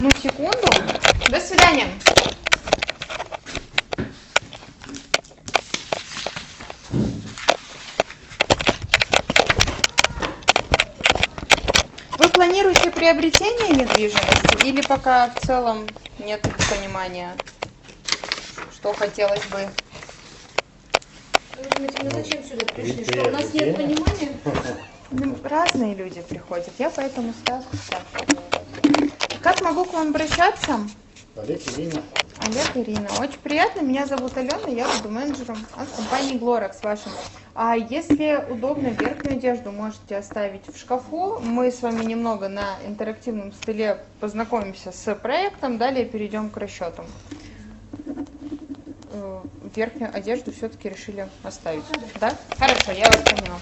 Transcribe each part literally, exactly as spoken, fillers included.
Ну, секунду. До свидания. Вы планируете приобретение недвижимости или пока в целом нет понимания, что хотелось бы? Мы зачем сюда пришли? Что у нас нет понимания? Разные люди приходят, я поэтому сразу спрашиваю. Как могу к вам обращаться? Олег, Ирина. Олег, Ирина. Очень приятно. Меня зовут Алена, я буду менеджером от компании Glorex вашим. А если удобно, верхнюю одежду можете оставить в шкафу. Мы с вами немного на интерактивном столе познакомимся с проектом, далее перейдем к расчетам. Верхнюю одежду все-таки решили оставить. Да? Хорошо, я вас поняла.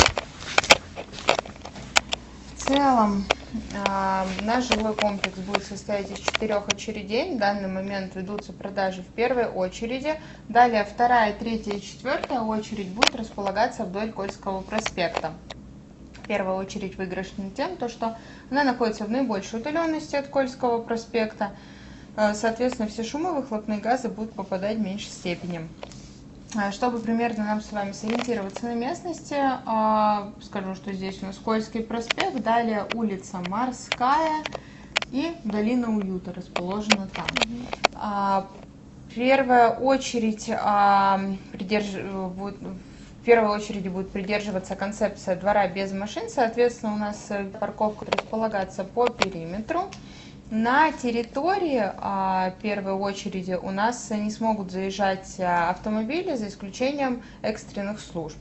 В целом, э, наш жилой комплекс будет состоять из четырех очередей. В данный момент ведутся продажи в первой очереди. Далее вторая, третья и четвертая очередь будет располагаться вдоль Кольского проспекта. Первая очередь выигрышна тем, то, что она находится в наибольшей удаленности от Кольского проспекта. Соответственно, все шумы, выхлопные газы будут попадать в меньшей степени. Чтобы примерно нам с вами сориентироваться на местности, скажу, что здесь у нас Кольский проспект, далее улица Морская и Долина Уюта расположена там. Первая очередь придерж... будет... В первой очереди будет придерживаться концепция двора без машин, соответственно, у нас парковка располагается по периметру. На территории а, первой очереди у нас не смогут заезжать а, автомобили, за исключением экстренных служб.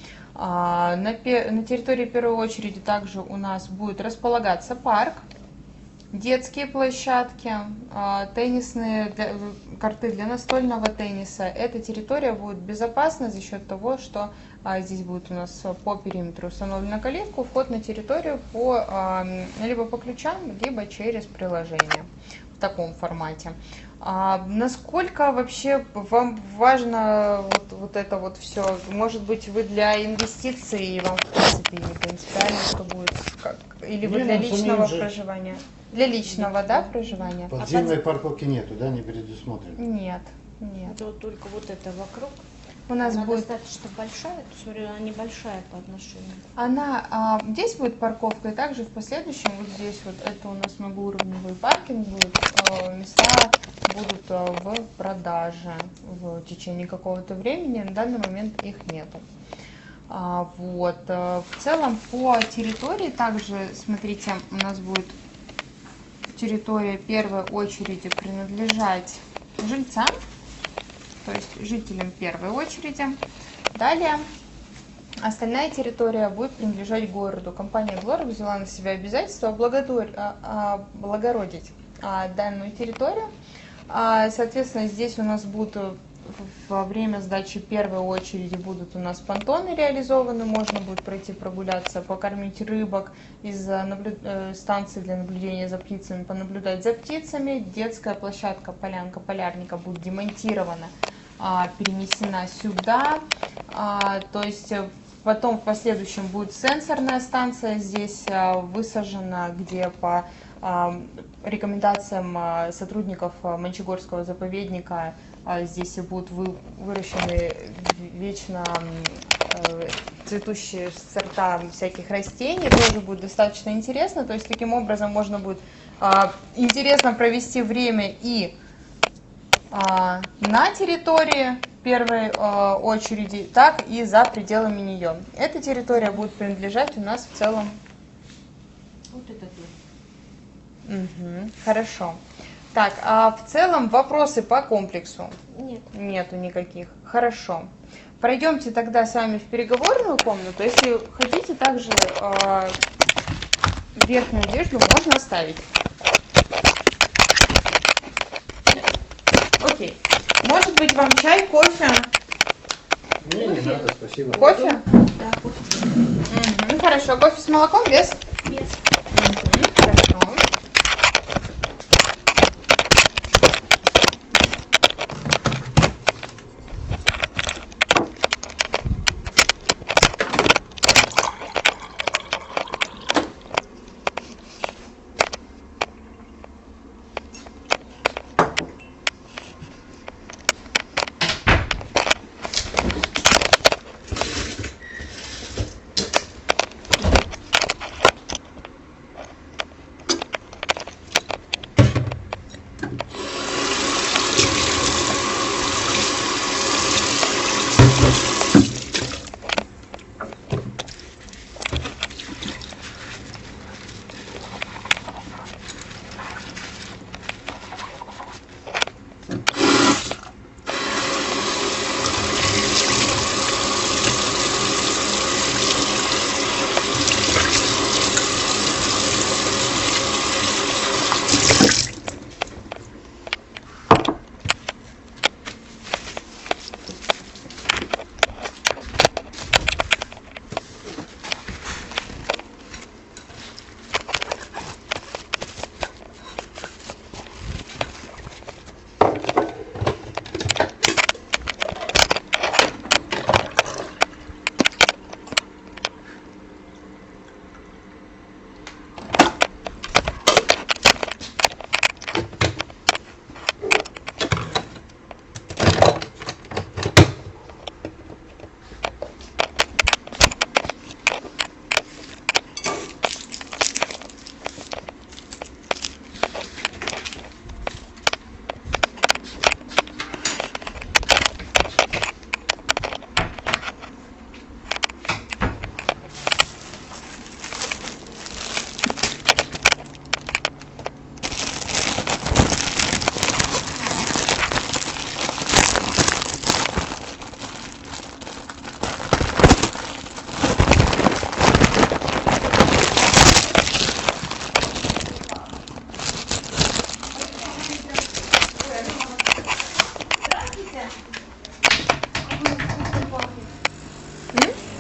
А, на, на территории первой очереди также у нас будет располагаться парк, детские площадки, а, теннисные для, корты для настольного тенниса. Эта территория будет безопасна за счет того, что а, здесь будет у нас по периметру установлена калитка, вход на территорию по, а, либо по ключам, либо через приложение в таком формате. А, насколько вообще вам важно вот, вот это вот все? Может быть, вы для инвестиций, и вам в принципе не принципиально, что будет, как, или вы для личного проживания? Для личного, да, проживания? Подземной парковки нету, да, не предусмотрено? Нет, нет. Это вот только вот это вокруг. У нас Она будет достаточно большая, смотрю, она небольшая по отношению. Она а, здесь будет парковка, и также в последующем вот здесь вот это у нас многоуровневый паркинг будет, а, места будут а, в продаже в течение какого-то времени. На данный момент их нету. А, вот а, в целом по территории также, смотрите, у нас будет территория первой очереди принадлежать жильцам, то есть жителям первой очереди. Далее остальная территория будет принадлежать городу. Компания Glorex взяла на себя обязательство облагородить данную территорию. Соответственно, здесь у нас будут во время сдачи первой очереди будут у нас понтоны реализованы, можно будет пройти прогуляться, покормить рыбок из наблю... станции для наблюдения за птицами, понаблюдать за птицами. Детская площадка полянка полярника будет демонтирована, перенесена сюда, то есть потом в последующем будет сенсорная станция здесь высажена, где по рекомендациям сотрудников Мончегорского заповедника здесь будут выращены вечно цветущие сорта всяких растений, тоже будет достаточно интересно, то есть таким образом можно будет интересно провести время и на территории первой очереди, так и за пределами нее. Эта территория будет принадлежать у нас в целом. Вот это тут. Угу, хорошо. Так, а в целом вопросы по комплексу? Нет. Нету никаких. Хорошо. Пройдемте тогда с вами в переговорную комнату. Если хотите, также э, верхнюю одежду можно оставить. Окей. Может быть, вам чай, кофе? Не, не надо, спасибо. Кофе? Да, кофе. Угу, хорошо. Кофе с молоком без? Без. Угу, хорошо.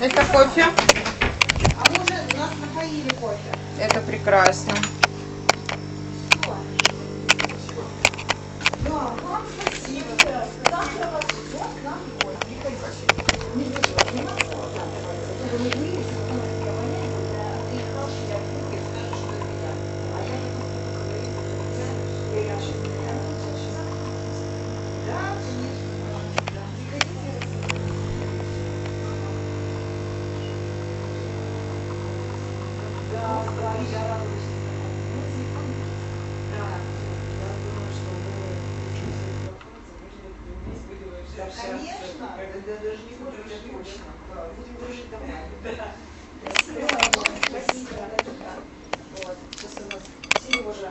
Это кофе. А мы уже у нас напоили кофе. Это прекрасно. Да, вам спасибо. Завтра вас ждет к нам в гости. Приходите. Не знаю, не могу. Чтобы мы выяснили, что это воняет, а ты хороший, я вдруг и скажешь, что это я. А я потом буду говорить, что я сейчас не Да, конечно. Да. Приходите. Да, да, я радуюсь. Да, я думаю, что мы да, конечно, да, даже не будем точно. Будем дружить давно. Да. Спасибо. Вот. Сейчас у нас Сережа.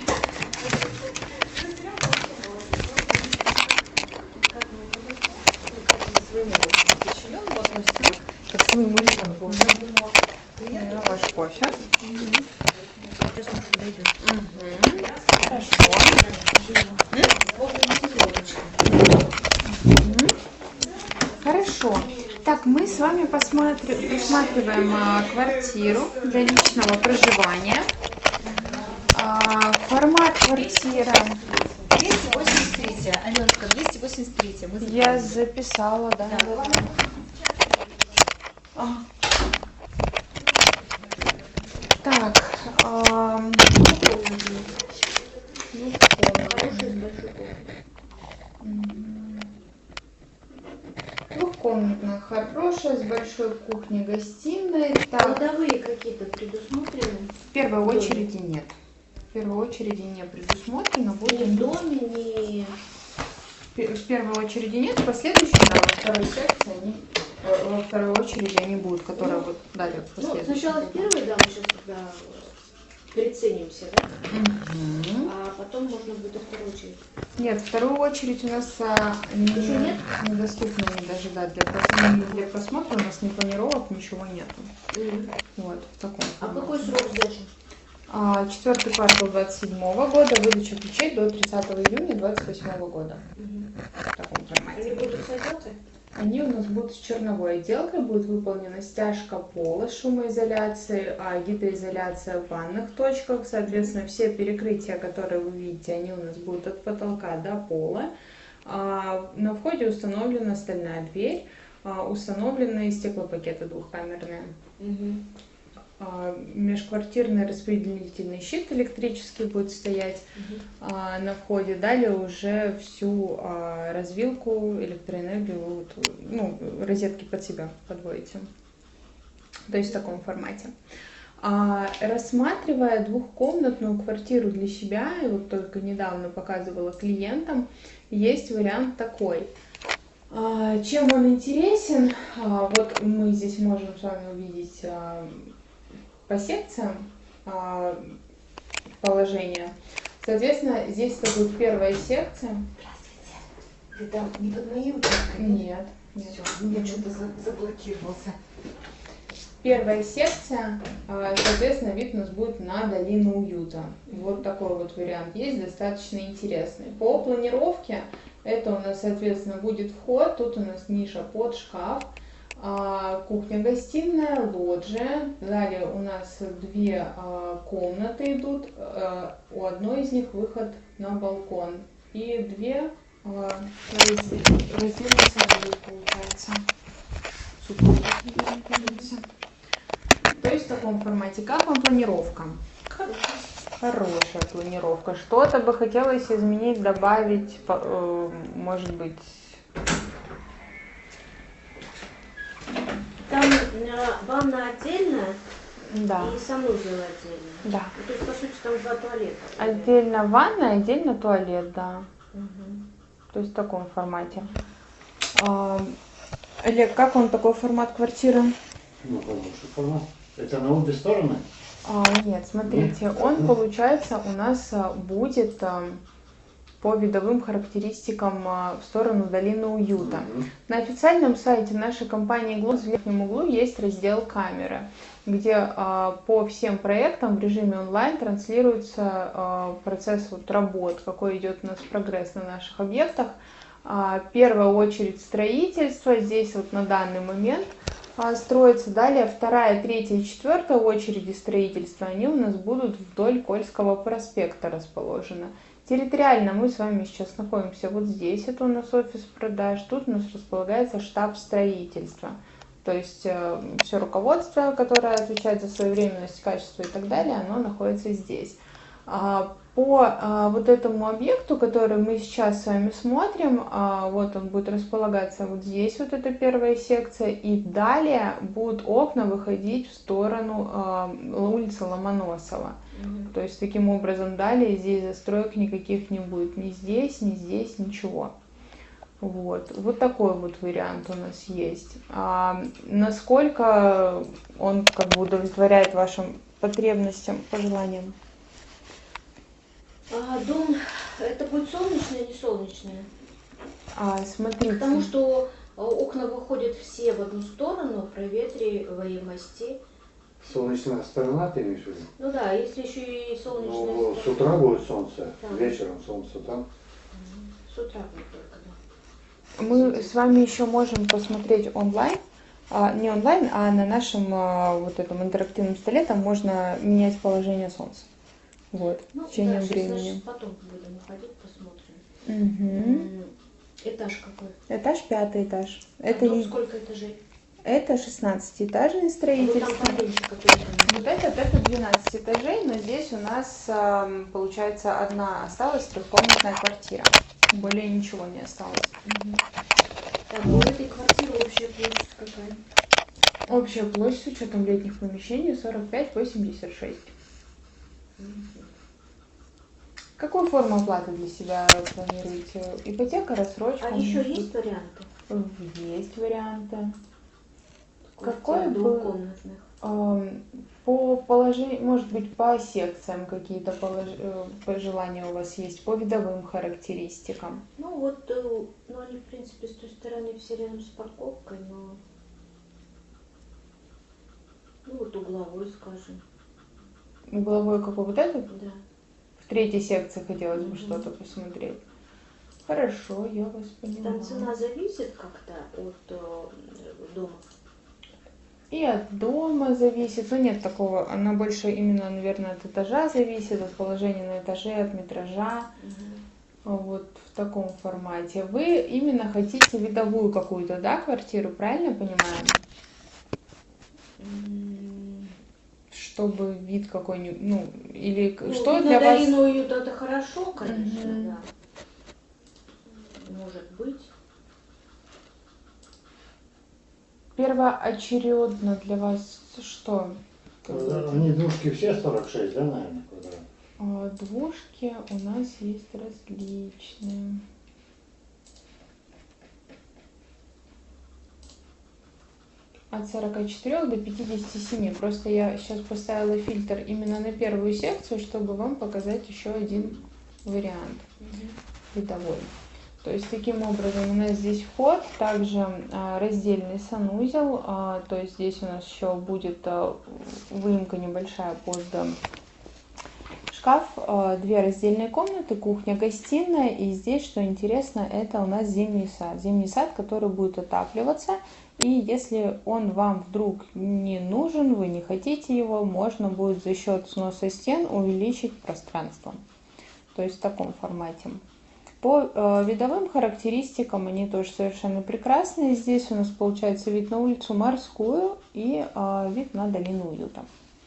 Как мы своему подчиненному относимся, как к своему ребенку. Я ваш кофе. Сейчас мы подойдем. Угу. Хорошо. Угу. Хорошо. Так, мы с вами посмотри- посматриваем а, квартиру для личного проживания. А, формат квартиры. двести восемьдесят три. Аленушка, двести восемьдесят три. Мы Я записала, да. Да. А. Так, ам, Мгм. Двухкомнатная, хорошая, с большой кухней-гостиной. Так, Кладовые какие-то предусмотрены? в первой очереди нет. В первой очереди не предусмотрено. Ни в Будем... доме, ни... Пе- В первой очереди нет, в последующей, да, во второй секции они, э, во второй очереди они будут, которые вот далее в Ну, последующей. сначала в первой, да, мы сейчас тогда приценимся, да? Мгм. А потом можно будет во вторую очередь. Нет, вторую очередь у нас а, не, Еще нет? недоступна не даже, да, для, прос- не для просмотра, у нас ни планировок, ничего нету. Мгм. Вот, в таком А формате. какой срок сдачи? А, четвертый квартал двадцать седьмого года, выдача ключей до тридцатого июня двадцать восьмого года. Мгм. В таком формате. Они будут с отделкой? Они у нас будут с черновой отделкой, будет выполнена стяжка пола, шумоизоляции, а гидроизоляция в ванных точках. Соответственно, все перекрытия, которые вы видите, они у нас будут от потолка до пола. А, на входе установлена стальная дверь, а, установлены стеклопакеты двухкамерные. Угу. А, межквартирный распределительный щит электрический будет стоять а, на входе. Далее уже всю а, развилку, электроэнергию, вот, ну, розетки под себя подводите. То есть в таком формате. А, рассматривая двухкомнатную квартиру для себя, и вот только недавно показывала клиентам, есть вариант такой. А, чем он интересен? А, вот мы здесь можем с вами увидеть а, по секциям а, положение. Соответственно, здесь это будет первая секция. Здравствуйте. Ты там не под моей участкой? Нет. нет. Всё, я что-то за- заблокировался. Первая секция, а, соответственно, вид у нас будет на долину уюта. Вот такой вот вариант есть, достаточно интересный. По планировке это у нас, соответственно, будет вход. Тут у нас ниша под шкаф. А, кухня-гостиная, лоджия. Далее у нас две а, комнаты идут. А, у одной из них выход на балкон. И две а, разде- раздельные сады, получается. Супруги, получается. То есть в таком формате. Как вам планировка? Хорошая планировка. Что-то бы хотелось изменить, добавить, по- э, может быть... Там э, ванна отдельная Да, и санузел отдельно. да. Ну, то есть, по сути, там два туалета. Отдельно ванна, отдельно туалет, да. Мгм. То есть в таком формате. А, Олег, как вам такой формат квартиры? Ну, хороший формат. Это на обе стороны? А, нет, смотрите, он, получается, у нас а, будет а, по видовым характеристикам а, в сторону долины уюта. Мгм. На официальном сайте нашей компании «Глобус» в верхнем углу есть раздел «Камеры», где а, по всем проектам в режиме онлайн транслируется а, процесс вот, работ, какой идет у нас прогресс на наших объектах. А, первая очередь строительства. Здесь вот на данный момент а, строится. Далее вторая, третья и четвертая очереди строительства, они у нас будут вдоль Кольского проспекта расположены. Территориально мы с вами сейчас находимся вот здесь, это у нас офис продаж, тут у нас располагается штаб строительства. То есть э, все руководство, которое отвечает за своевременность, качество и так далее, оно находится здесь. А, по а, вот этому объекту, который мы сейчас с вами смотрим, а, вот он будет располагаться вот здесь, вот эта первая секция, и далее будут окна выходить в сторону а, улицы Ломоносова. Mm-hmm. То есть таким образом далее здесь застроек никаких не будет, ни здесь, ни здесь, ничего. Вот, вот такой вот вариант у нас есть. А насколько он как бы удовлетворяет вашим потребностям, пожеланиям? А, дом, это будет солнечное или не солнечное? А, смотрите. Потому что окна выходят все в одну сторону, проветриваемости. Солнечная сторона, ты имеешь в виду? Ну да, если еще и солнечная Ну, сторона. с утра будет солнце, Да. вечером солнце там. С утра будет только, да. Мы с вами еще можем посмотреть онлайн, а, не онлайн, а на нашем а, вот этом интерактивном столе там можно менять положение солнца. Вот, Ну, в течение да, времени. Сейчас потом будем ходить, посмотрим. Угу. Этаж какой? Этаж пятый этаж. А Это, дом и- сколько этажей? это шестнадцатиэтажное А вот строительство. там поменьше, который там. Вот этот, это двенадцать этажей, но здесь у нас ам, получается одна осталась трехкомнатная квартира. Более ничего не осталось. Так, у этой квартиры общая площадь какая? Общая площадь с учетом летних помещений сорок пять восемьдесят шесть. Какую форму оплаты для себя планируете? Ипотека, рассрочка? А еще может быть? есть варианты? Есть варианты. Квартир Какой бы- двухкомнатных? Ам, По положению, может быть, по секциям какие-то полож- э, пожелания у вас есть, по видовым характеристикам? Ну вот, э, ну они в принципе с той стороны все рядом с парковкой, но ну вот угловой, скажем, Угловой какой вот этот? да. В третьей секции хотелось бы Мгм. что-то посмотреть. Хорошо, я вас поняла. Там цена зависит как-то от э, дома. И от дома зависит, ну нет такого, она больше именно, наверное, от этажа зависит, от положения на этаже, от метража, вот в таком формате. Вы именно хотите видовую какую-то, да, квартиру, правильно понимаю? М, Чтобы вид какой-нибудь, ну, или Ну, что вид для на вас... долину уют это хорошо, конечно, Мгм. да. Может быть. Первоочередно для вас что? Они двушки все сорок шесть, да, наверное, квадрат? А, Двушки у нас есть различные. От сорока четырёх до пятидесяти семи. Просто я сейчас поставила фильтр именно на первую секцию, чтобы вам показать еще один вариант видовой. То есть таким образом у нас здесь вход, также а, раздельный санузел, а, то есть здесь у нас еще будет а, выемка небольшая под а, шкаф, а, две раздельные комнаты, кухня, гостиная, и здесь, что интересно, это у нас зимний сад. Зимний сад, который будет отапливаться, и если он вам вдруг не нужен, вы не хотите его, можно будет за счет сноса стен увеличить пространство. То есть в таком формате. По э, видовым характеристикам они тоже совершенно прекрасные. Здесь у нас получается вид на улицу Морскую и э, вид на долину Уюта.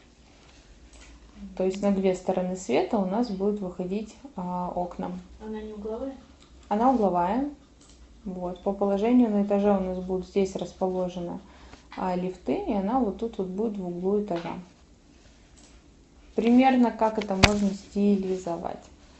То есть на две стороны света у нас будут выходить э, окна. Она не угловая? Она угловая. Вот. По положению на этаже у нас будут здесь расположены а, лифты, и она вот тут вот будет в углу этажа. Примерно как это можно стилизовать.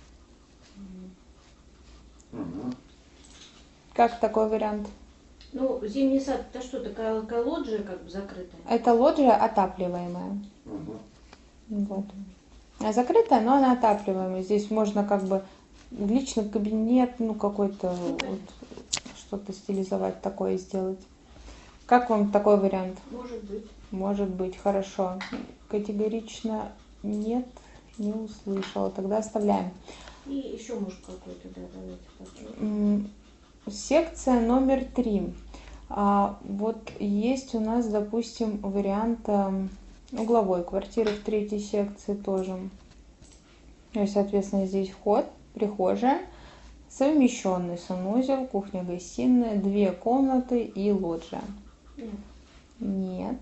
Угу. Как такой вариант? Ну, зимний сад, это что, такая, такая лоджия как бы закрытая? Это лоджия отапливаемая. Угу. Вот. А закрытая, но она отапливаемая. Здесь можно как бы личный кабинет, ну какой-то вот, что-то стилизовать такое сделать. Как вам такой вариант? Может быть. Может быть, хорошо. Категорично нет, не услышала. Тогда оставляем. И еще, может, какой-то, да, давайте посмотрим. М, Секция номер три. А вот есть у нас, допустим, вариант ам, угловой квартиры в третьей секции тоже. То есть, соответственно, здесь вход, прихожая, совмещенный санузел, кухня-гостиная, две комнаты и лоджия. Нет. Нет.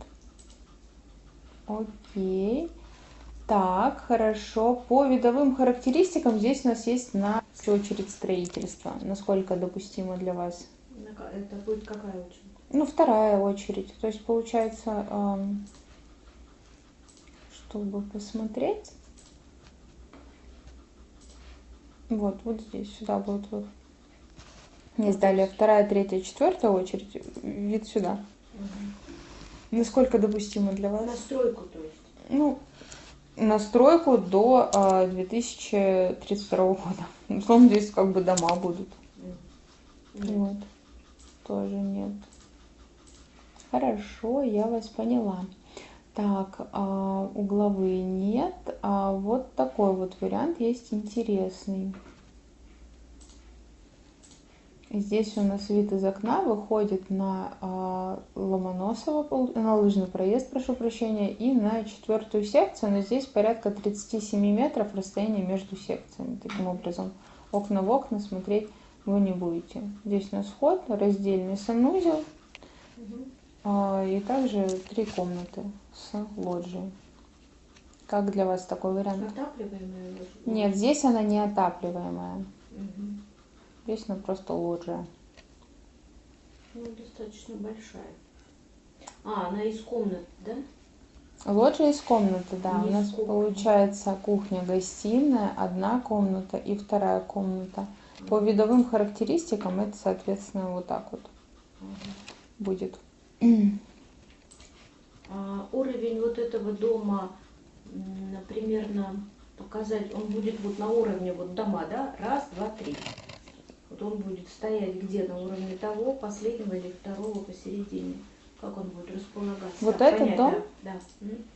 Окей. Так, хорошо. По видовым характеристикам здесь у нас есть на очередь строительства. Насколько допустимо для вас? На ка- Это будет какая очередь? Ну, вторая очередь. То есть, получается, ам, чтобы посмотреть. Вот, вот здесь, сюда будет вот. Есть далее вторая, третья, четвертая очередь. Вид сюда. Насколько допустимо для вас? На стройку, то есть. Ну, на стройку до а, две тысячи тридцать второго года. Условно, здесь как бы дома будут. Нет. Вот. Тоже нет. Хорошо, я вас поняла. Так, а, угловые нет. А вот такой вот вариант есть интересный. Здесь у нас вид из окна выходит на а, Ломоносово, пол- на Лыжный проезд, прошу прощения, и на четвертую секцию, но здесь порядка тридцать семь метров расстояние между секциями. Таким образом, окна в окна смотреть вы не будете. Здесь у нас вход, раздельный санузел, Мгм. а, и также три комнаты с лоджией. Как для вас такой вариант? Отапливаемая лоджия? Нет, здесь она не отапливаемая. Мгм. Здесь она просто лоджия. Ну, достаточно большая. А, она из комнат, да? Лоджия из комнаты, да. Не У из нас кухни. получается кухня-гостиная, одна комната и вторая комната. По видовым характеристикам это, соответственно, вот так вот Ага. будет. А уровень вот этого дома, м, примерно показать, он будет вот на уровне вот дома, да? Раз, два, три. Вот он будет стоять где на уровне того, последнего или второго посередине. Как он будет располагаться? Вот Так, этот понять, дом? Да. да. М?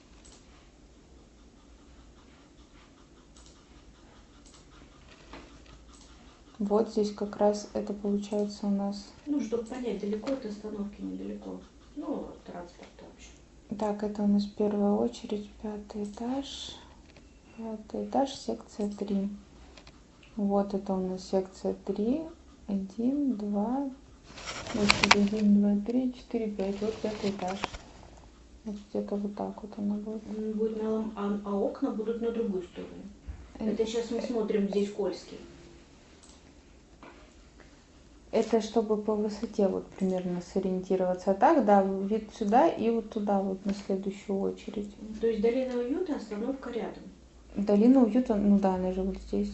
Вот здесь как раз это получается у нас. Ну, чтобы понять, далеко от остановки, недалеко. Ну, от транспорта вообще. Так, это у нас первая очередь, пятый этаж. Пятый этаж, секция три. Вот это у нас секция три. Один, два, вот один, два, три, четыре, пять. Вот пятый этаж. Вот где-то вот так вот она будет. М, Будет на лом- а, а окна будут на другую сторону. Это сейчас мы смотрим здесь Кольский. Это чтобы по высоте вот примерно сориентироваться. А так, да, вид сюда и вот туда вот на следующую очередь. То есть долина уюта, остановка рядом. Долина уюта, ну да, она же вот здесь.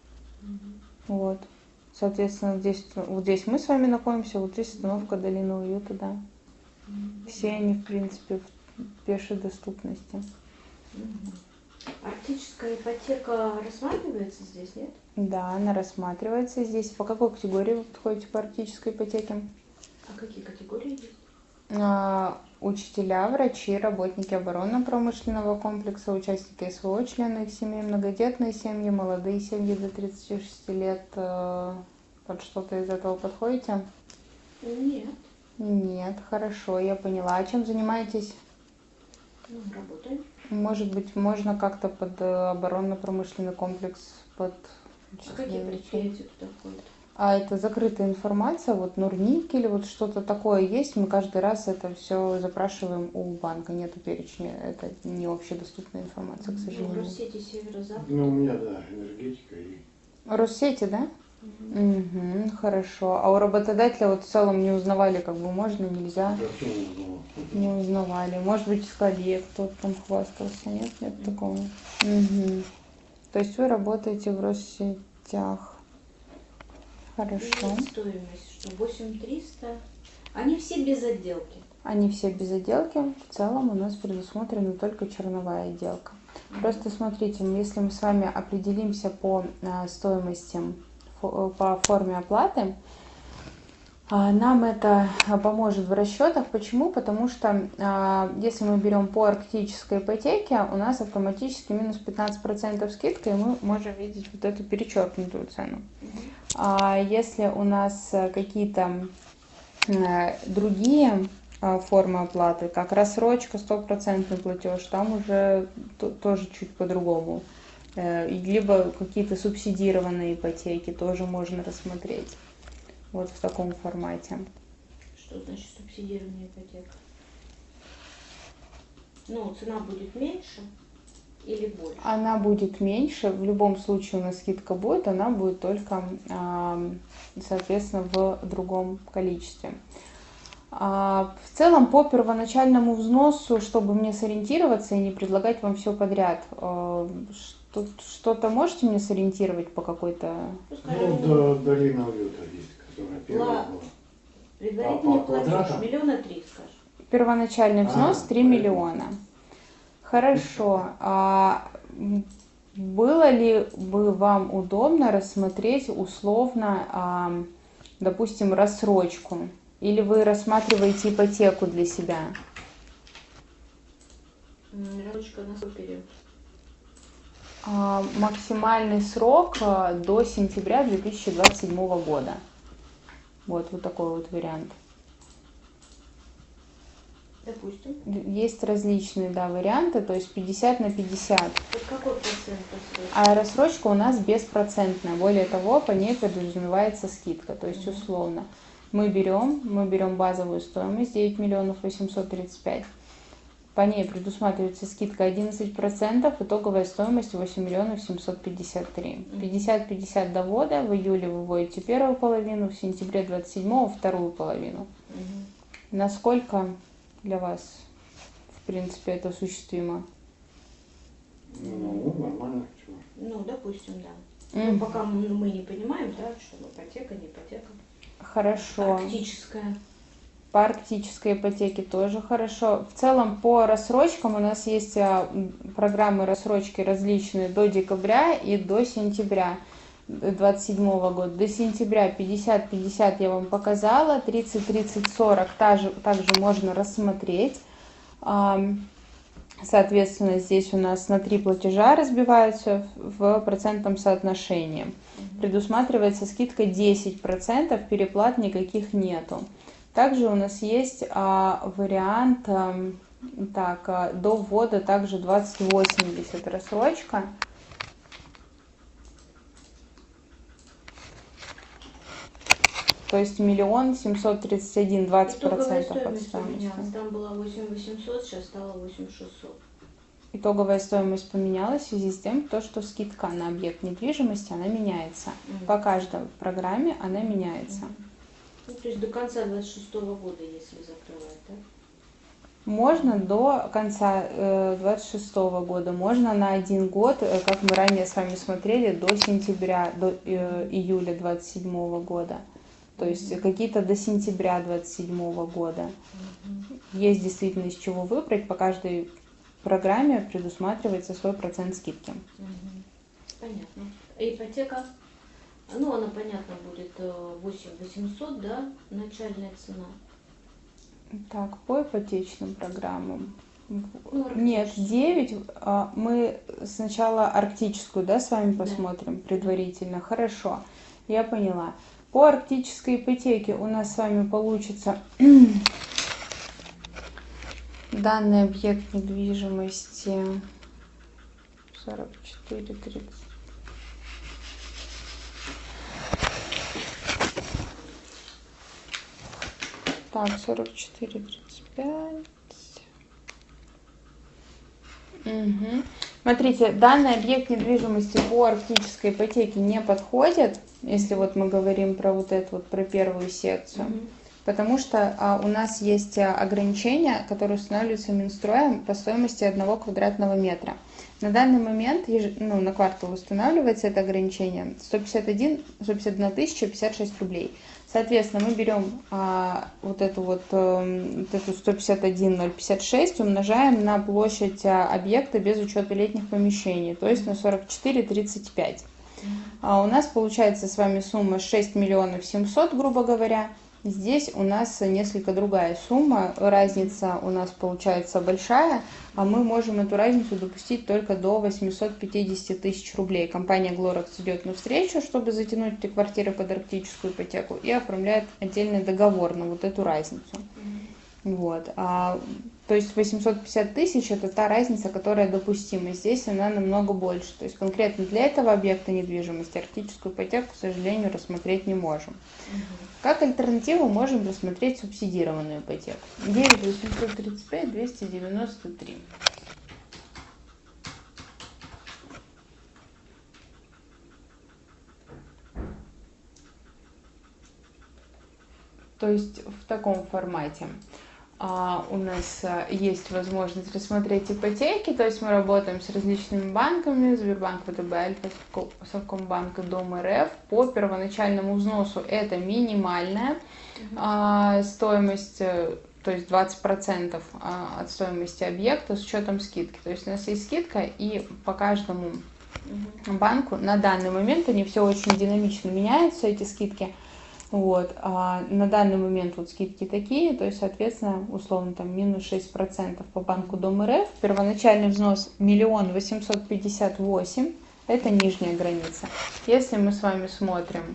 Вот. Соответственно, здесь, вот здесь мы с вами находимся, вот здесь остановка Долина уюта, да. Все они, в принципе, в пешей доступности. Мгм. Арктическая ипотека рассматривается здесь, нет? Да, она рассматривается здесь. По какой категории вы подходите по арктической ипотеке? А какие категории есть? А, учителя, врачи, работники оборонно-промышленного комплекса, участники СВО, члены их семей, многодетные семьи, молодые семьи до тридцати шести лет. э, Под что-то из этого подходите? Нет. Нет, хорошо, я поняла. А чем занимаетесь? Ну, работаем. Может быть, можно как-то под э, оборонно-промышленный комплекс, под А какие учителей, врачей? предприятия туда входят? А это закрытая информация, вот Нурник или вот что-то такое есть, мы каждый раз это все запрашиваем у банка, нету перечня, это не общедоступная информация, к Ну, сожалению. Россети Северо-Запад. Ну, у меня, да, энергетика и... Россети, да? Мгм. Угу, хорошо. А у работодателя вот в целом не узнавали, как бы можно, нельзя? Вообще не знал. Не узнавали. Может быть, из коллег кто-то там хвастался, нет? Нет такого. Угу. То есть вы работаете в Россетях. Хорошо. И стоимость, что восемь триста. Они все без отделки. Они все без отделки. В целом у нас предусмотрена только черновая отделка. Просто смотрите, если мы с вами определимся по а, стоимости, фо- по форме оплаты, а, нам это а, поможет в расчетах. Почему? Потому что а, если мы берем по арктической ипотеке, у нас автоматически минус пятнадцать процентов скидка, и мы можем видеть вот эту перечеркнутую цену. А если у нас э, какие-то Э, Другие э, формы оплаты, как рассрочка, стопроцентный платеж, там уже то- тоже чуть по-другому. Э, и Либо какие-то субсидированные ипотеки тоже можно рассмотреть вот в таком формате. Что значит субсидированная ипотека? Ну, цена будет меньше или больше? Она будет меньше, в любом случае у нас скидка будет, она будет только, а, соответственно, в другом количестве. А, В целом, по первоначальному взносу, чтобы мне сориентироваться и не предлагать вам все подряд, а, что- что-то можете мне сориентировать по какой-то... Ну, Ну, скажем, до долина уюта есть, которая первая Ла- была. предварительный по платеж квадратам? миллиона три, скажем. Первоначальный взнос А, три миллиона. Хорошо. А м, было ли бы вам удобно рассмотреть условно, а, допустим, рассрочку? Или вы рассматриваете ипотеку для себя? М, Рассрочка на сколько период? А, Максимальный срок а, до сентября две тысячи двадцать седьмого года. Вот, вот такой вот вариант. Допустим. Есть различные, да, варианты, то есть пятьдесят на пятьдесят. Вот какой процент рассрочки? А рассрочка у нас беспроцентная. Более того, по ней подразумевается скидка. То есть условно мы берем, мы берем базовую стоимость девять миллионов восемьсот тридцать пять. По ней предусматривается скидка одиннадцать процентов, итоговая стоимость восемь миллионов семьсот пятьдесят три. пятьдесят пятьдесят до ввода, в июле вы вводите первую половину, в сентябре двадцать седьмого вторую половину. Мгм. Насколько для вас, в принципе, это осуществимо? Ну, нормально. Чего? Ну, допустим, да. Мгм. Ну, пока мы, мы не понимаем, да, что ипотека, не ипотека. Хорошо. Арктическая. По арктической ипотеке тоже хорошо. В целом по рассрочкам у нас есть а, м, программы рассрочки различные до декабря и до сентября двадцать седьмого года. До сентября пятьдесят пятьдесят я вам показала, тридцать тридцать сорок также, также можно рассмотреть. Ам, Соответственно, здесь у нас на три платежа разбиваются в процентном соотношении. Предусматривается скидка десять процентов, переплат никаких нету. Также у нас есть а, вариант, а, так, а, до ввода также двадцать восемьдесят рассрочка. То есть миллион семьсот тридцать один, двадцать Итоговая процентов от стоимость поменялась. стоимости. Там была восемь восемьсот, сейчас стало восемь шестьсот. Итоговая стоимость поменялась в связи с тем, то, что скидка на объект недвижимости, она меняется. Мгм. По каждой программе она меняется. Ну, то есть до конца двадцать шестого года, если закрывать, да? Можно до конца э, двадцать шестого года, можно на один год, э, как мы ранее с вами смотрели, до сентября, до э, июля двадцать седьмого года. То есть Мгм. какие-то до сентября двадцать седьмого года. Мгм. Есть действительно из чего выбрать, по каждой программе предусматривается свой процент скидки. Мгм. Понятно. А ипотека? Ну, она, понятно, будет э, восемь восемьсот, да, начальная цена. Так, по ипотечным программам. Ну, Нет, арктическую. девять. а, Мы сначала арктическую, да, с вами Да. посмотрим предварительно. Хорошо, я поняла. По арктической ипотеке у нас с вами получится данный объект недвижимости сорок четыре тридцать. Так, сорок четыре тридцать пять. Угу. Смотрите, данный объект недвижимости по арктической ипотеке не подходит, если вот мы говорим про вот эту вот, про первую секцию, Мгм. потому что а, у нас есть а, ограничения, которые устанавливаются Минстроем по стоимости одного квадратного метра. На данный момент, еж- ну, на квартал устанавливается это ограничение сто пятьдесят один, сто пятьдесят одна тысяча пятьдесят шесть рублей. Соответственно, мы берем а, вот эту вот, эм, вот эту сто пятьдесят один ноль пятьдесят шесть, умножаем на площадь а, объекта без учета летних помещений, то есть на сорок четыре тридцать пять. А у нас получается с вами сумма шесть миллионов семьсот, грубо говоря. Здесь у нас несколько другая сумма, разница у нас получается большая, а мы можем эту разницу допустить только до восьмисот пятидесяти тысяч рублей. Компания Glorex идет навстречу, чтобы затянуть эти квартиры под арктическую ипотеку и оформляет отдельный договор на вот эту разницу. Вот. А, то есть восемьсот пятьдесят тысяч это та разница, которая допустима. Здесь она намного больше. То есть конкретно для этого объекта недвижимости арктическую ипотеку, к сожалению, рассмотреть не можем. Угу. Как альтернативу можем рассмотреть субсидированную ипотеку. девять восемьсот тридцать пять двести девяносто три. То есть в таком формате. А, у нас а, есть возможность рассмотреть ипотеки, то есть мы работаем с различными банками, Сбербанк, ВТБ, Альфа, Совкомбанк и Дом РФ. По первоначальному взносу это минимальная а, стоимость, то есть двадцать процентов а, от стоимости объекта с учетом скидки. То есть у нас есть скидка, и по каждому банку на данный момент они все очень динамично меняются, эти скидки. Вот, а на данный момент вот скидки такие, то есть, соответственно, условно там минус шесть процентов по банку Дом РФ. Первоначальный взнос миллион восемьсот пятьдесят восемь, это нижняя граница. Если мы с вами смотрим...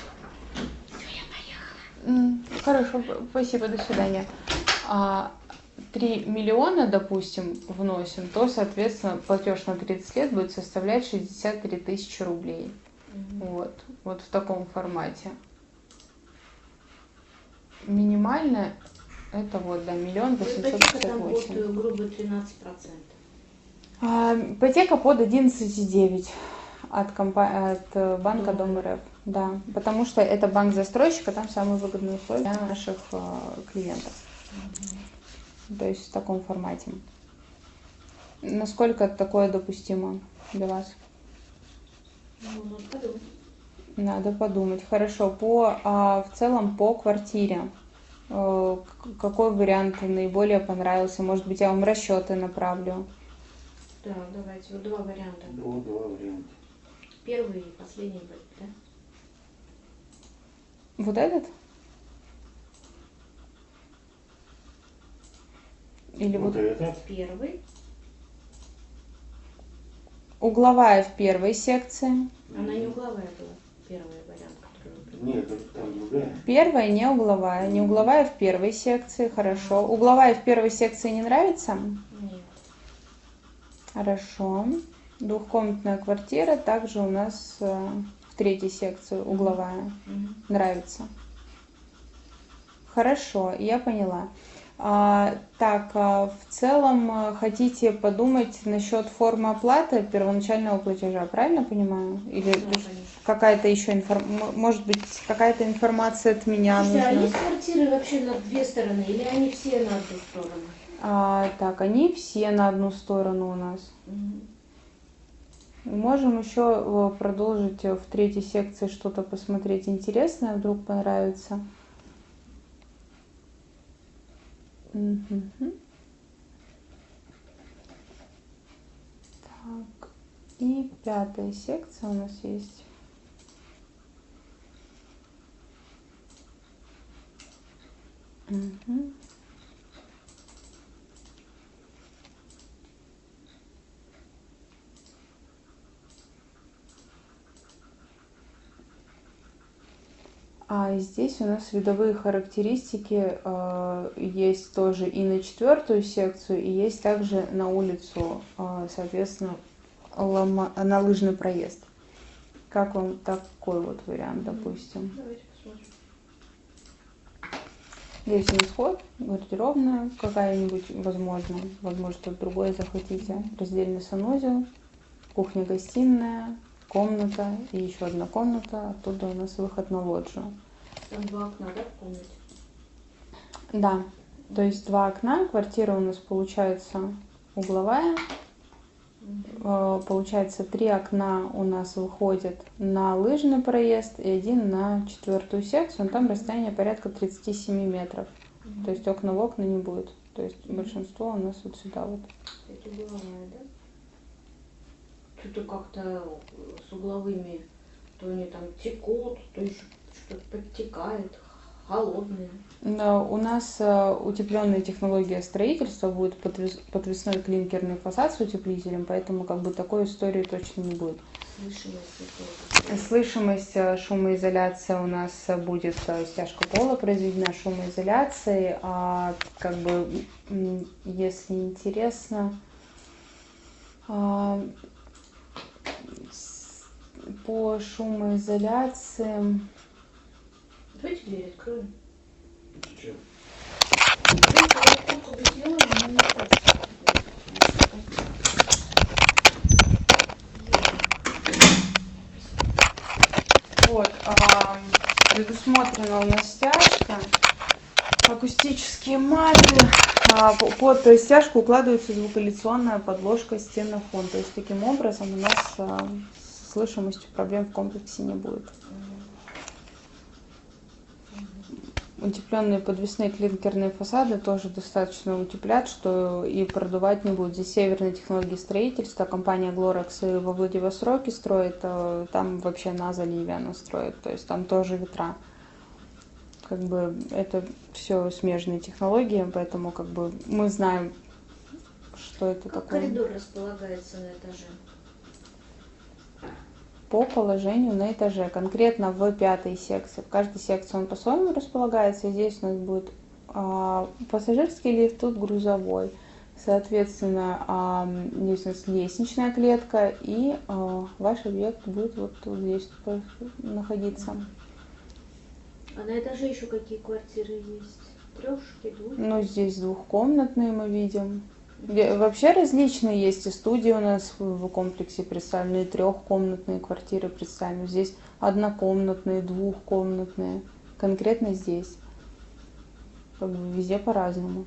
Хорошо, спасибо, до свидания. три миллиона, допустим, вносим, то, соответственно, платеж на тридцать лет будет составлять шестьдесят три тысячи рублей. Mm-hmm. Вот, вот в таком формате. Минимальная, это вот, да, миллион восемьсот пятьдесят восемь. Ипотека там под, грубо, тринадцать процентов. А, ипотека под одиннадцать целых девять десятых от, компа- от банка Дом РФ. Да, потому что это банк застройщика, там самые выгодные условия для наших а, клиентов. Угу. То есть в таком формате. Насколько такое допустимо для вас? Ну, надо подумать. Надо подумать. Хорошо. По, а, в целом по квартире. Э, какой вариант наиболее понравился? Может быть, я вам расчеты направлю? Да, давайте. Вот два варианта. Ну, два варианта. Первый и последний будет, да? Вот этот? Или вот, вот этот? Первый. Угловая в первой секции. Она не угловая была. Первый вариант, который вы предложили. Нет, там другая. Первая не угловая. Не угловая в первой секции. Хорошо. Угловая в первой секции не нравится? Нет. Хорошо. Двухкомнатная квартира. Также у нас э, в третьей секции угловая. Mm-hmm. Нравится. Хорошо, я поняла. А, так, а в целом а, хотите подумать насчет формы оплаты первоначального платежа, правильно понимаю? Или Да, какая-то еще информация, может быть, какая-то информация от меня Слушайте, нужна? а есть квартиры вообще на две стороны или они все на одну сторону? А, так, они все на одну сторону у нас. Угу. Можем еще продолжить в третьей секции что-то посмотреть интересное, вдруг понравится. Угу. Так, и пятая секция у нас есть. Угу. А здесь у нас видовые характеристики э, есть тоже и на четвертую секцию, и есть также на улицу, э, соответственно, лома, на лыжный проезд. Как вам такой вот вариант, допустим? Давайте посмотрим. Здесь исход, гардеробная какая-нибудь, возможно, возможно, что-то другое захотите. Раздельный санузел, кухня-гостиная, комната и еще одна комната. Оттуда у нас выход на лоджию. Там два окна, да, в комнате? Да, то есть два окна. Квартира у нас получается угловая. Mm-hmm. Получается, три окна у нас выходят на лыжный проезд и один на четвертую секцию. Там расстояние порядка тридцать семь метров. Mm-hmm. То есть окна в окна не будет. То есть mm-hmm. большинство у нас вот сюда вот. Это угловая, да? Что-то как-то с угловыми, то они там текут, то еще что-то подтекает. холодные. Но у нас э, утепленная технология строительства, будет подвес- подвесной клинкерный фасад с утеплителем, поэтому как бы такой истории точно не будет. Слышимость тоже. Слышимость, э, шумоизоляция у нас э, будет, э, стяжка пола произведена шумоизоляцией, а как бы, м, если интересно, а, с- по шумоизоляции. Давайте дверь откроем. Зачем? Вот, а, предусмотрена у нас стяжка, акустические маты, а, по- под стяжку укладывается звукоизоляционная подложка стенофон, то есть таким образом у нас а, с слышимостью проблем в комплексе не будет. Утепленные подвесные клинкерные фасады тоже достаточно утеплят, что и продувать не будет. Здесь северные технологии строительства, компания Glorex и во Владивостоке строит, а там вообще на заливе она строит, то есть там тоже ветра. Как бы это все смежные технологии, поэтому как бы мы знаем, что это Как такое. коридор располагается на этаже? По положению на этаже, конкретно в пятой секции. В каждой секции он по-своему располагается. Здесь у нас будет а, пассажирский лифт, тут грузовой. Соответственно, а, здесь у нас лестничная клетка, и а, ваш объект будет вот, вот здесь находиться. А на этаже еще какие квартиры есть? Трешки, двушки? Ну, здесь двухкомнатные мы видим. Ве- Вообще различные есть и студии у нас в в комплексе представлены, и трехкомнатные квартиры представлены. Здесь однокомнатные, двухкомнатные. Конкретно здесь. Как бы везде по-разному.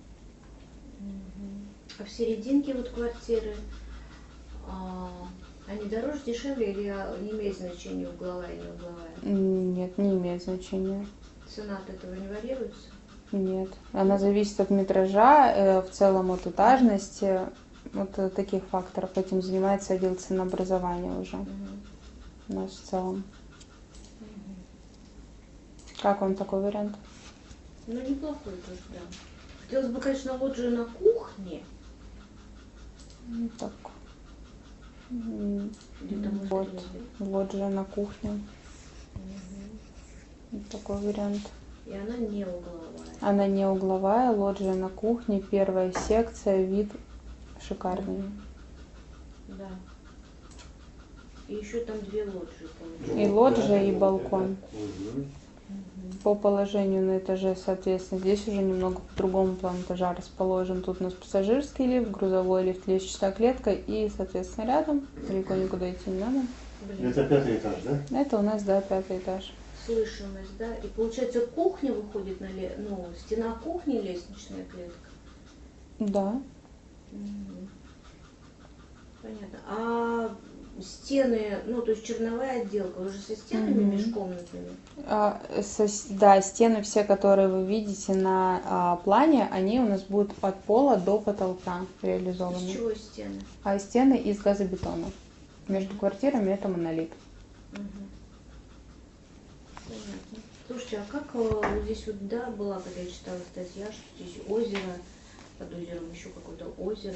А в серединке вот квартиры, а, они дороже, дешевле или а, не имеет значения угловая и не угловая? М, Нет, не имеет значения. Цена от этого не варьируется? Нет. Она зависит от метража, э, в целом от этажности, вот э, таких факторов. Этим занимается отдел ценообразования уже Мгм. у нас в целом. Как вам такой вариант? Ну, неплохой тоже, да. Хотелось бы, конечно, лоджию на кухне. Ну, так. М, Где-то может Вот. быть. Лоджия на кухне. Вот такой вариант. И она не угловая. Она не угловая, лоджия на кухне, первая секция, вид шикарный. Да. И еще там две лоджии, получается. И лоджия, и балкон. Мгм. По положению на этаже, соответственно, здесь уже немного по-другому план этажа расположен. Тут у нас пассажирский лифт, грузовой лифт, лестничная клетка и, соответственно, рядом, далеко никуда идти не надо. Блин, Это пятый этаж, да? Это у нас, да, пятый этаж. слышимость, да? И получается, кухня выходит на ле... ну, стена кухни, лестничная клетка. Да. Мгм. Понятно. А стены, ну, то есть черновая отделка, уже со стенами Мгм. межкомнатными? А, со с- да, стены все, которые вы видите на а, плане, они у нас будут от пола до потолка Из реализованы. чего стены? А стены из газобетона. Между квартирами это монолит. Мгм. Понятно. Слушайте, а как э, вот здесь вот, да, была, когда я читала статья, что здесь озеро, под озером еще какое-то озеро.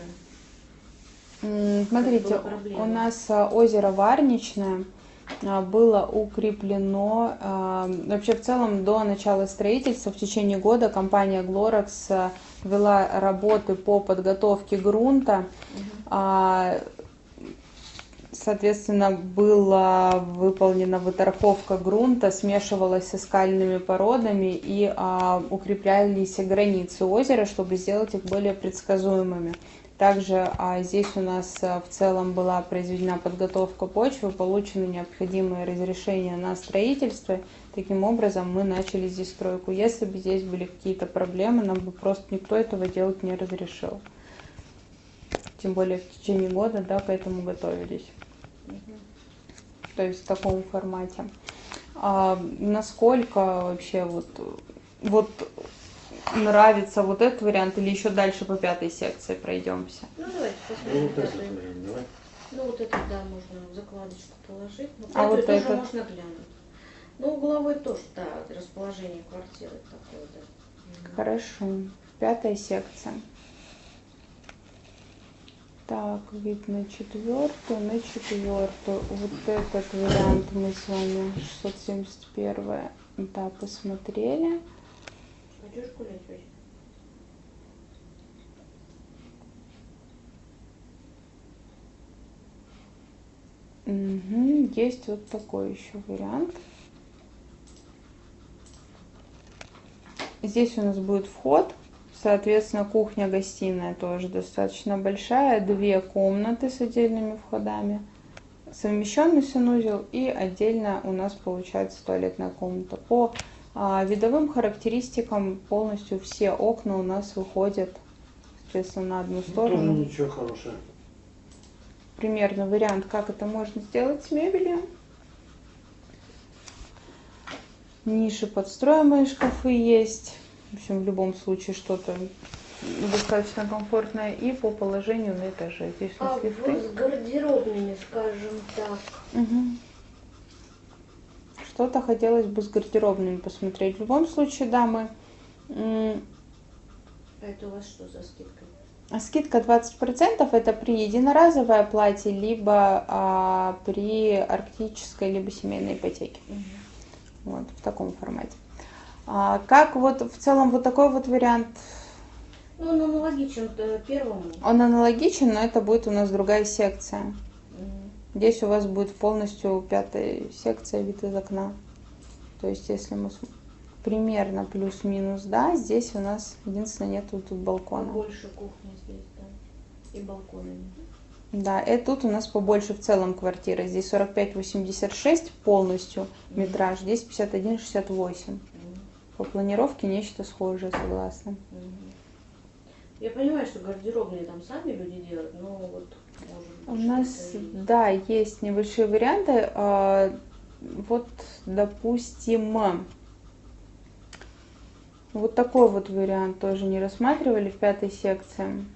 М, Смотрите, была проблема? у нас а, озеро Варничное а, было укреплено. а, Вообще в целом до начала строительства в течение года компания Glorex а, вела работы по подготовке грунта. А, Соответственно, была выполнена выторговка грунта, смешивалась со скальными породами и а, укреплялись границы озера, чтобы сделать их более предсказуемыми. Также а, здесь у нас а, в целом была произведена подготовка почвы, получены необходимые разрешения на строительство. Таким образом, мы начали здесь стройку. Если бы здесь были какие-то проблемы, нам бы просто никто этого делать не разрешил. Тем более в течение года, да, к этому готовились. То есть в таком формате. А насколько вообще вот, вот нравится вот этот вариант или еще дальше по пятой секции пройдемся? Ну, давайте Ну, посмотрим. вот этот пятую. вариант, давай. Ну, вот это, да, можно в закладочку положить. Ну, А пятую вот тоже этот? можно глянуть. Ну, угловой тоже, да, расположение квартиры такое, да. Хорошо. Пятая секция. Так, вид на четвертую, на четвертую. Вот этот вариант мы с вами шестьсот семьдесят первое, да, посмотрели. Пойдешь гулять, Вась? Угу. Есть вот такой еще вариант. Здесь у нас будет вход, соответственно, кухня-гостиная тоже достаточно большая, две комнаты с отдельными входами, совмещенный санузел и отдельно у нас получается туалетная комната. По а, видовым характеристикам полностью все окна у нас выходят, соответственно, на одну сторону. Тоже ничего хорошего. Примерно вариант, как это можно сделать с мебелью. Ниши под встроенные шкафы есть. В общем, в любом случае что-то достаточно комфортное. И по положению на этаже. Здесь у нас А лифты. вот с гардеробными, скажем так. Угу. Что-то хотелось бы с гардеробными посмотреть. В любом случае, да, мы... А это у вас что за скидка? Скидка двадцать процентов это при единоразовой оплате, либо а, при арктической, либо семейной ипотеке. Угу. Вот, в таком формате. А, как вот в целом вот такой вот вариант? Ну, он аналогичен первому. Он аналогичен, но это будет у нас другая секция. Угу. Здесь у вас будет полностью пятая секция, вид из окна. То есть, если мы примерно плюс-минус, да, здесь у нас единственное нету тут балкона. Больше кухни здесь, да, и балконами. Да, и тут у нас побольше в целом квартира. Здесь сорок пять восемьдесят шесть полностью mm-hmm. метраж, здесь пятьдесят один шестьдесят восемь. Mm-hmm. По планировке нечто схожее, согласна. Mm-hmm. Я понимаю, что гардеробные там сами люди делают, но вот может быть, у нас, есть. Да, есть небольшие варианты. Вот, допустим, вот такой вот вариант тоже не рассматривали в пятой секции.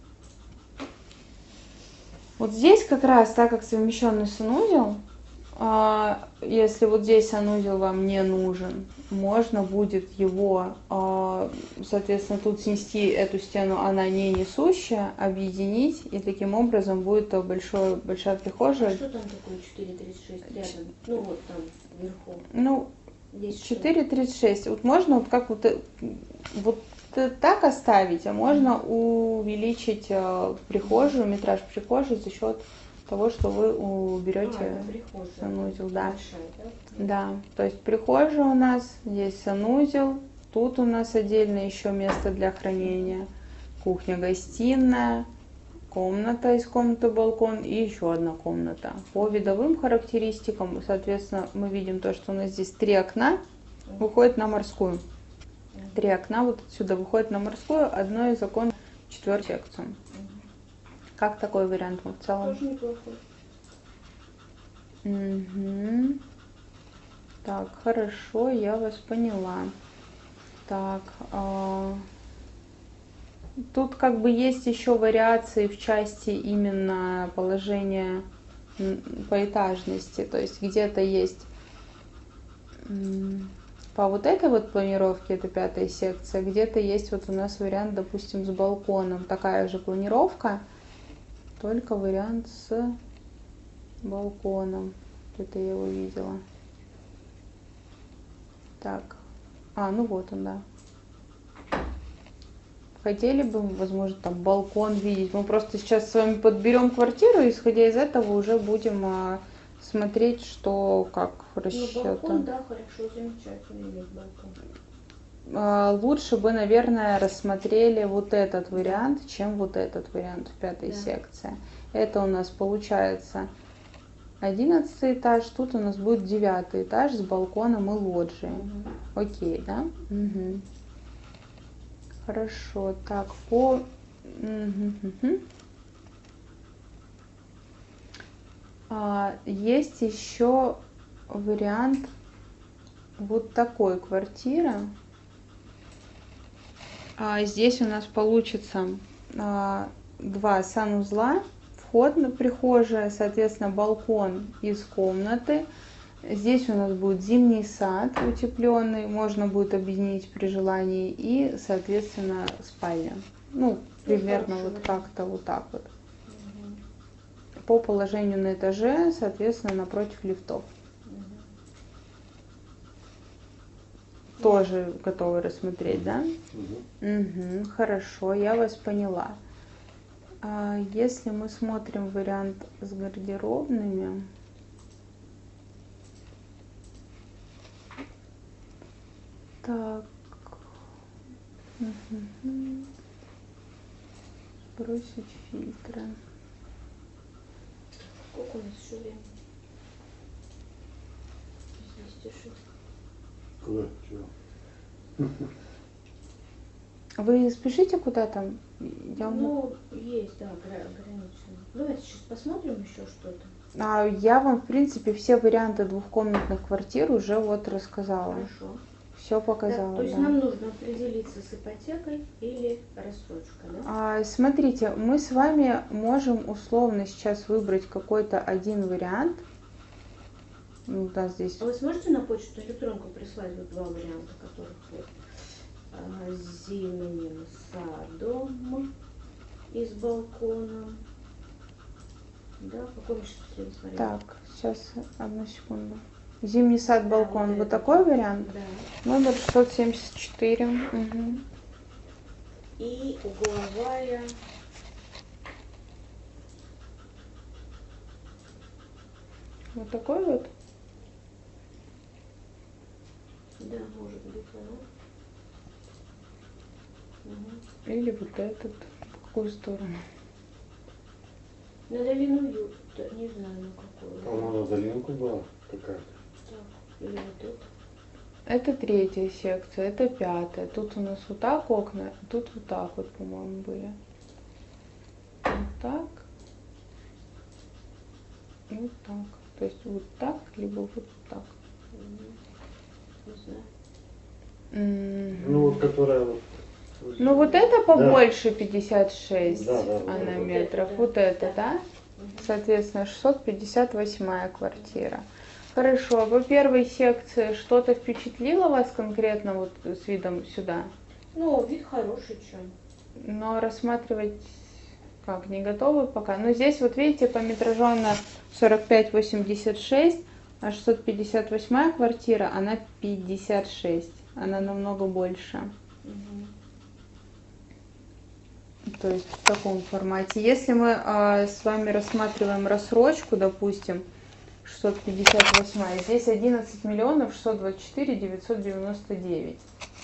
Вот здесь как раз, так как совмещенный санузел, если вот здесь санузел вам не нужен, можно будет его, соответственно, тут снести эту стену, она не несущая, объединить, и таким образом будет большой, большая прихожая. А что там такое четыре тридцать шесть рядом? Ну вот там вверху. Ну, четыре тридцать шесть. Вот можно вот как вот, вот так оставить, а можно увеличить прихожую, метраж прихожей за счет того, что вы уберете а, санузел. Да. Большая, да? Да, то есть прихожая у нас, здесь санузел, тут у нас отдельно еще место для хранения, кухня-гостиная, комната из комнаты балкон и еще одна комната. По видовым характеристикам, соответственно, мы видим то, что у нас здесь три окна выходит на морскую. Три окна вот отсюда выходит на морскую, одно из окон в четвертую секцию. Как такой вариант в целом? Тоже неплохой. Угу. Так, хорошо, я вас поняла. Так, а... тут как бы есть еще вариации в части именно положения поэтажности. То есть где-то есть по вот этой вот планировке, это пятая секция, где-то есть вот у нас вариант, допустим, с балконом. Такая же планировка. Только вариант с балконом. Это я его видела. Так. А, ну вот он, да. Хотели бы, возможно, там балкон видеть. Мы просто сейчас с вами подберем квартиру, и, исходя из этого уже будем а, смотреть, что как расчета. Ну, балкон, да, хорошо, замечательно иметь балкон. Лучше бы, наверное, рассмотрели вот этот вариант, чем вот этот вариант в пятой да. секции. Это у нас получается одиннадцатый этаж, тут у нас будет девятый этаж с балконом и лоджией. Угу. Окей, да? Угу. Хорошо, так, по... Угу. А, есть еще вариант вот такой квартиры. А здесь у нас получится а, два санузла, вход на прихожая, соответственно, балкон из комнаты. Здесь у нас будет зимний сад утепленный, можно будет объединить при желании, и, соответственно, спальня. Ну, примерно вот как-то вот так вот. Угу. По положению на этаже, соответственно, напротив лифтов. Угу. Тоже готовы рассмотреть, да? Угу. Угу, хорошо, я вас поняла. А если мы смотрим вариант с гардеробными, так, угу. Бросить фильтры. Сколько у нас еще времени? Здесь тише. Куда? Чего? Вы спешите куда-то? Я... Ну, есть, да, ограничено. Давайте сейчас посмотрим еще что-то. А, я вам, в принципе, все варианты двухкомнатных квартир уже вот рассказала. Хорошо. Все показала. Так, то есть да. нам нужно определиться с ипотекой или рассрочка, да? А, смотрите, мы с вами можем условно сейчас выбрать какой-то один вариант. Ну, да, здесь. А вы сможете на почту электронку прислать вот два варианта, которых вот а, с зимним садом и с балконом? Да, в каком числе смотрите? Так, сейчас, одну секунду. Зимний сад, балкон. Да, вот вот это. такой вариант? Да. Номер шестьсот семьдесят четыре. Угу. И угловая. Вот такой вот. Да, может быть, она. Угу. Или вот этот. В какую сторону? На долину Ют, не знаю на какую. По-моему, на долинку была какая-то. Так, или вот это. Это третья секция, это пятая. Тут у нас вот так окна, тут вот так вот, по-моему, были. Вот так. И вот так. То есть вот так, либо вот так. Не знаю. М. Ну, вот которая вот... Ну вот это побольше пятьдесят шесть Да, да, да. она Вот метров. это, да. Вот это, да? Мгм. Соответственно, шестьсот пятьдесят восьмая квартира. Хорошо, по первой секции что-то впечатлило вас конкретно вот с видом сюда? Ну, вид хороший, что. Но рассматривать как, не готовы пока. Но здесь вот видите, по метражу она сорок пять восемьдесят шесть, а шестьсот пятьдесят восьмая квартира, она пятьдесят шесть. Она намного больше. Угу. То есть в таком формате. Если мы а, с вами рассматриваем рассрочку, допустим, шестьсот пятьдесят восьмая, здесь одиннадцать миллионов шестьсот двадцать четыре девятьсот девяносто девять.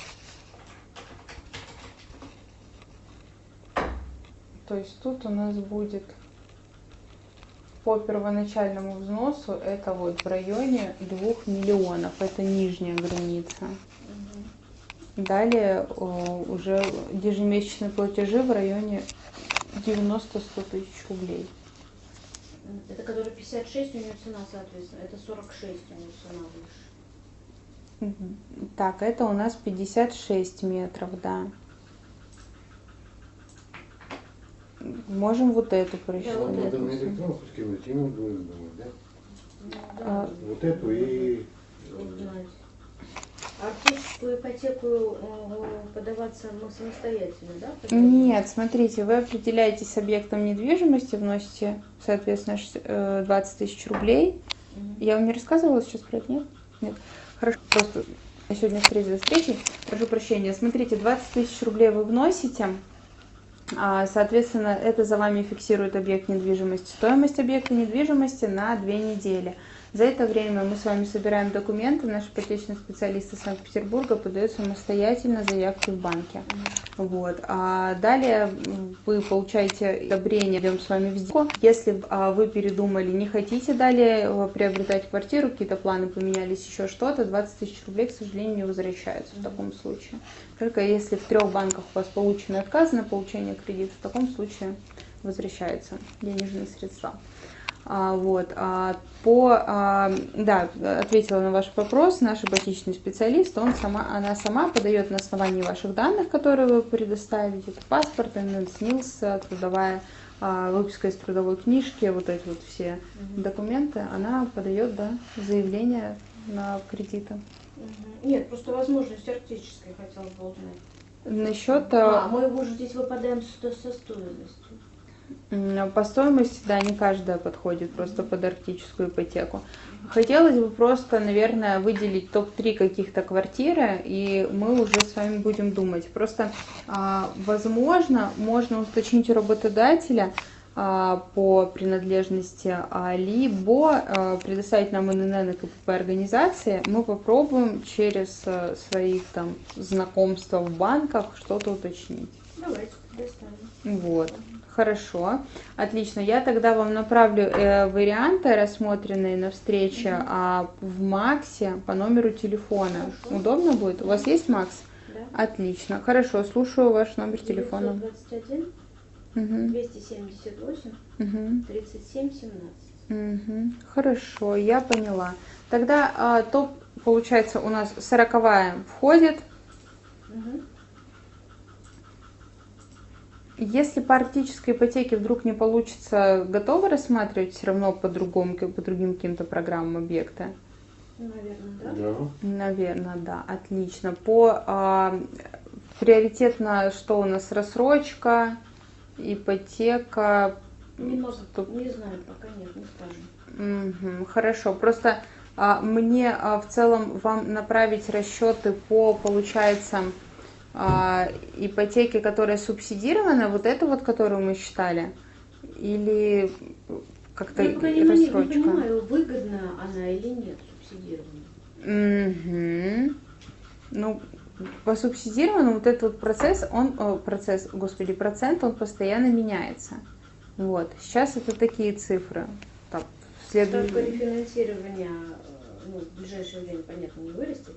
То есть тут у нас будет по первоначальному взносу это вот в районе двух миллионов. Это нижняя граница. Угу. Далее о, уже ежемесячные платежи в районе девяносто-сто тысяч рублей. Это который пятьдесят шесть, у нее цена, соответственно. Это сорок шесть, у нее цена выше. Так, это у нас пятьдесят шесть метров, да. Можем вот эту прочитать. вот Надо эту. на электронку скинуть, и мы будем думать, да? Ну, да. А, Вот эту и... Узнать. Артическую ипотеку э, подаваться мы самостоятельно, да? подаем? Нет, смотрите, вы определяетесь с объектом недвижимости, вносите, соответственно, ш- э, двадцать тысяч рублей. Мгм. Я вам не рассказывала сейчас про это, нет? Нет. Хорошо, просто я сегодня встретилась с встречей, прошу прощения. Смотрите, двадцать тысяч рублей вы вносите, а, соответственно, это за вами фиксирует объект недвижимости. Стоимость объекта недвижимости на две недели. За это время мы с вами собираем документы, наши ипотечные специалисты Санкт-Петербурга подают самостоятельно заявки в банке. Вот. А далее м, вы получаете одобрение, идем с вами в сделку. Если а, вы передумали, не хотите далее э, приобретать квартиру, какие-то планы поменялись, еще что-то, двадцать тысяч рублей, к сожалению, не возвращаются в таком случае. Только если в трех банках у вас получены отказы на получение кредита, в таком случае возвращаются денежные средства. А, вот, а, по, а, да, ответила на ваш вопрос, наш ипотечный специалист, он сама, она сама подает на основании ваших данных, которые вы предоставите, это паспорт, эн эн, снилс, трудовая а, выписка из трудовой книжки, вот эти вот все Мгм. документы, она подает, да, заявление на кредиты. Мгм. Нет, просто возможность арктической хотелось бы узнать. Насчет А, а, мы уже здесь выпадаем со, со стоимостью. м, по стоимости, да, не каждая подходит просто под арктическую ипотеку. Хотелось бы просто, наверное, выделить топ три каких-то квартиры, и мы уже с вами будем думать. Просто, а, возможно, можно уточнить у работодателя а, по принадлежности, а, либо а, предоставить нам эн эн эн и ка пэ пэ организации. Мы попробуем через а, своих там знакомства в банках что-то уточнить. Давайте предоставим. Вот, хорошо, отлично. Я тогда вам направлю э, варианты, рассмотренные на встрече, Мгм. а в Максе по номеру телефона. Хорошо. Удобно будет? У вас есть Макс? Да. Отлично, хорошо, слушаю ваш номер телефона. девятьсот двадцать один Угу, двести семьдесят восемь угу, тридцать семь семнадцать. угу. Хорошо, я поняла. Тогда а, топ, получается, у нас сороковая входит. Угу. Если по арктической ипотеке вдруг не получится, готовы рассматривать все равно по-другому, как по другим каким-то программам объекта? Наверное, да? Да. Наверное, да, отлично. По а, приоритетно, что у нас рассрочка, ипотека. Не, могу, Стоп. не знаю, пока нет, не скажем. Мгм, хорошо. Просто а, мне а, в целом вам направить расчеты по, получается, а, ипотеке, которая субсидирована, вот эту вот, которую мы считали, или как-то Я пока не, не рассрочка? понимаю, выгодна она или нет субсидирование. Мгм. Ну, по субсидированию вот этот вот процесс, он, о, процесс, господи, процент, он постоянно меняется. Вот. Сейчас это такие цифры. Так, Ставка следует... рефинансирования э, ну, в ближайшее время, понятно, не вырастет.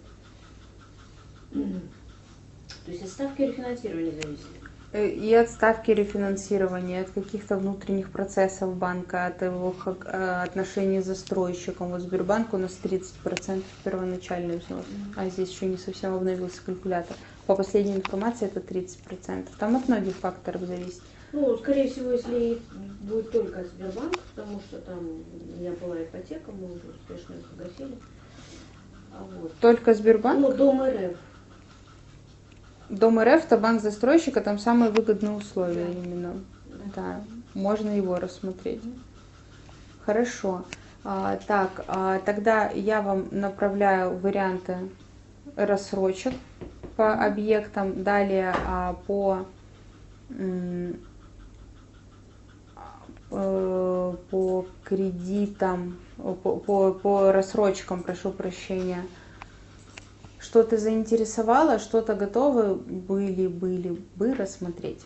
То есть от ставки рефинансирования зависит. Э, И от ставки рефинансирования, от каких-то внутренних процессов банка, от его ха- э, отношений с застройщиком. Вот Сбербанк у нас тридцать процентов первоначальный взнос, а здесь еще не совсем обновился калькулятор. По последней информации это тридцать процентов. Там от многих факторов зависит. Ну, скорее всего, если будет только Сбербанк, потому что там у меня была ипотека, мы уже успешно их погасили. А вот. Только Сбербанк? Ну, Дом РФ. Дом РФ, это банк застройщика, там самые выгодные условия Да. именно. Да. Да, можно его рассмотреть. Хорошо. А, так, а, тогда я вам направляю варианты рассрочек по объектам. Далее а, по, м, э, по кредитам, по, по, по рассрочкам, прошу прощения. Что-то заинтересовало, что-то готовы были, были бы рассмотреть?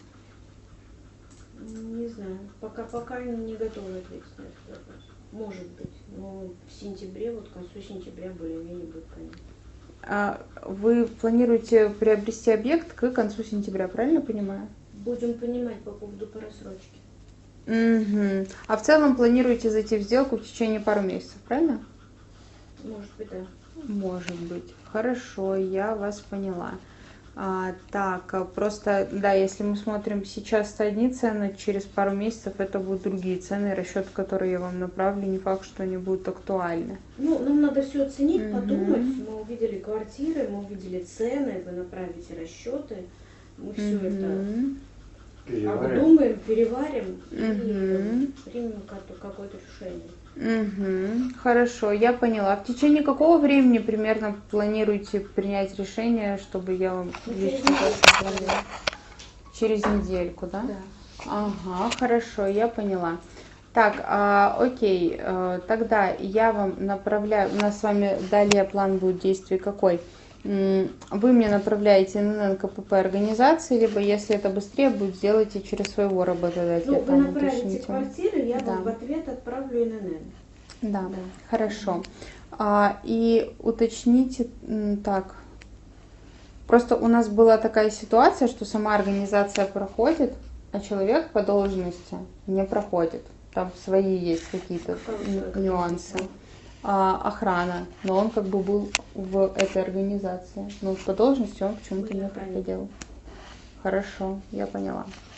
Не знаю. Пока пока не готова ответить на этот вопрос. Может быть. Но в сентябре, вот к концу сентября более-менее будет понятно. А вы планируете приобрести объект к концу сентября, правильно понимаю? Будем понимать по поводу по рассрочке. Угу. А в целом планируете зайти в сделку в течение пару месяцев, правильно? Может быть, да. Может быть. Хорошо, я вас поняла. А, так, а просто, да, если мы смотрим сейчас одни цены, через пару месяцев это будут другие цены, расчеты, которые я вам направлю, не факт, что они будут актуальны. Ну, нам надо все оценить, Мгм. подумать. Мы увидели квартиры, мы увидели цены, вы направите расчеты. Мы все это Мгм. Переварим. обдумаем, переварим Мгм. и примем как- какое-то решение. Угу, хорошо, я поняла. В течение какого времени примерно планируете принять решение, чтобы я вам Ну, лично через неделю. позвонила? Через недельку, да? Да. Ага, хорошо, я поняла. Так, а, окей, э, тогда я вам направляю, у нас с вами далее план будет действий какой? М, Вы мне направляете эн эн эн ка пэ пэ организации, либо если это быстрее будет, сделайте через своего работодателя. Ну, вы там направите уточните. квартиры, я Да. вам в ответ отправлю эн эн эн. Да, Да. хорошо. А, и уточните, м, так, просто у нас была такая ситуация, что сама организация проходит, а человек по должности не проходит. Там свои есть какие-то Какая н- человека нюансы. должность? А, охрана, но он как бы был в этой организации. Но по должности он почему-то Были не охранники. проходил. Хорошо, я поняла.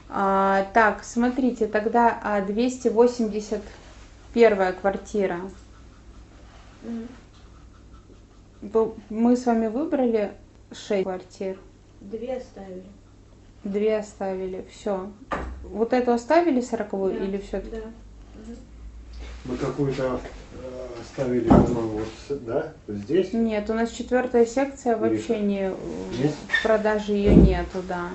А, так, смотрите, тогда а, двести восемьдесят первая квартира. Мгм. Бу- Мы с вами выбрали шесть квартир. Две оставили. Две оставили. Все. Вот эту оставили сороковую Да, или все? Да. Мгм. Мы какую-то э, оставили, по-моему, вот с- да? Здесь? Нет, у нас четвертая секция Или вообще что? не Есть? в продаже ее нету, да.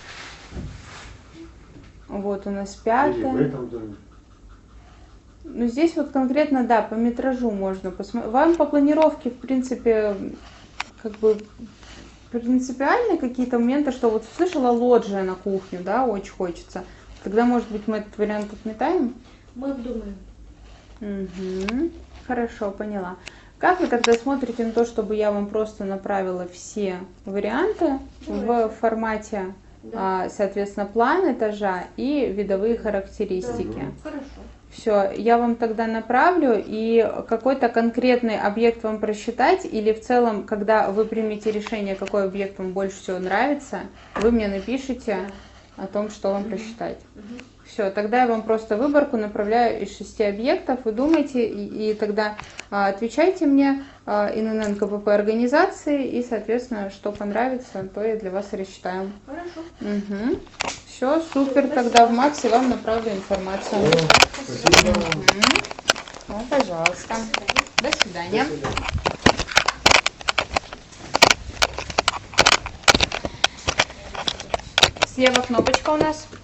Вот у нас Или в пятая. этом доме? Ну здесь вот конкретно, да, по метражу можно посмотреть. Вам по планировке, в принципе, как бы принципиальные какие-то моменты, что вот слышала лоджия на кухню, да, очень хочется. Тогда, может быть, мы этот вариант отметаем? Мы обдумаем. Угу. Хорошо, поняла. Как вы тогда смотрите на то, чтобы я вам просто направила все варианты в Давайте. формате, Да. а, соответственно, план этажа и видовые характеристики? Да. Хорошо. Все, я вам тогда направлю, и какой-то конкретный объект вам просчитать, или в целом, когда вы примете решение, какой объект вам больше всего нравится, вы мне напишите о том, что вам просчитать. Мгм. Все, тогда я вам просто выборку направляю из шести объектов, вы думаете, и, и тогда а, отвечайте мне, а, ИНН КПП организации, и, соответственно, что понравится, то я для вас и рассчитаем. Хорошо. Угу. Все, супер, тогда в Максе вам направлю информацию. Спасибо. Мгм. Ну, пожалуйста. До свидания. Слева кнопочка у нас.